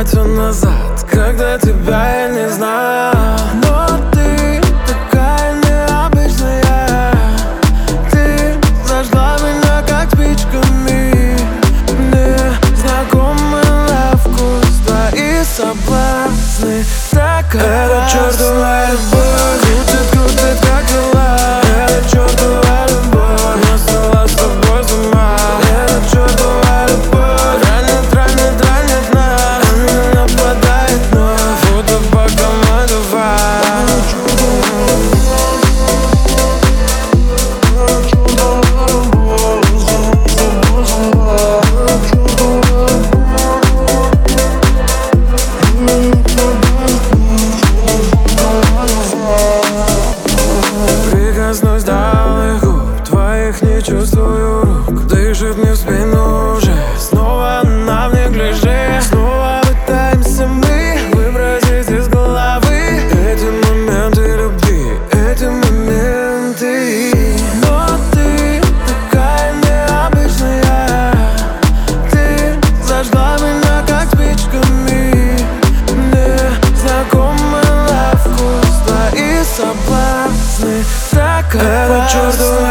все назад, когда тебя я не знаю. Но ты такая необычная, ты зажгла меня как спичками. Мне знакомы на вкус твои соблазны. Это чертова любовь, крутит как дела. Это чертова любовь, я сошла с тобой с ума. Это чертова любовь, ранит нас. Она нападает вновь, будто пока мы два. Прикоснусь до алых губ твоих, не чувствую рук. Дышит мне в спину уже, снова она в неглиже. Снова пытаемся мы выбросить из головы эти моменты любви, эти моменты. Но ты такая необычная, ты зажгла меня как спичками. Мне знакомы на вкус твои соблазны. Это чертова